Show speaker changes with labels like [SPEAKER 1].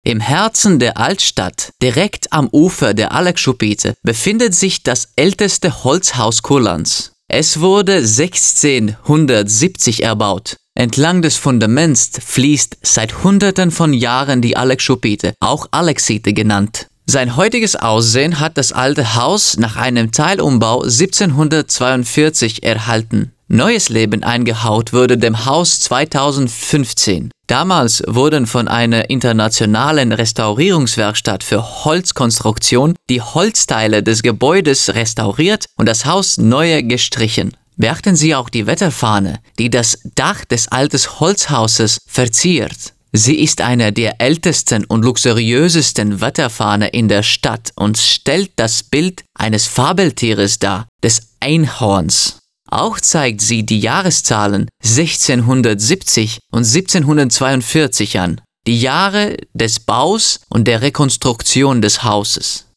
[SPEAKER 1] Im Herzen der Altstadt, direkt am Ufer der Alekschupite, befindet sich das älteste Holzhaus Kurlands. Es wurde 1670 erbaut. Entlang des Fundaments fließt seit Hunderten von Jahren die Alekschupite, auch Aleksite genannt. Sein heutiges Aussehen hat das alte Haus nach einem Teilumbau 1742 erhalten. Neues Leben eingehaucht wurde dem Haus 2015. Damals wurden von einer internationalen Restaurierungswerkstatt für Holzkonstruktion die Holzteile des Gebäudes restauriert und das Haus neu gestrichen. Beachten Sie auch die Wetterfahne, die das Dach des alten Holzhauses verziert. Sie ist eine der ältesten und luxuriösesten Wetterfahnen in der Stadt und stellt das Bild eines Fabeltieres dar, des Einhorns. Auch zeigt sie die Jahreszahlen 1670 und 1742 an, die Jahre des Baus und der Rekonstruktion des Hauses.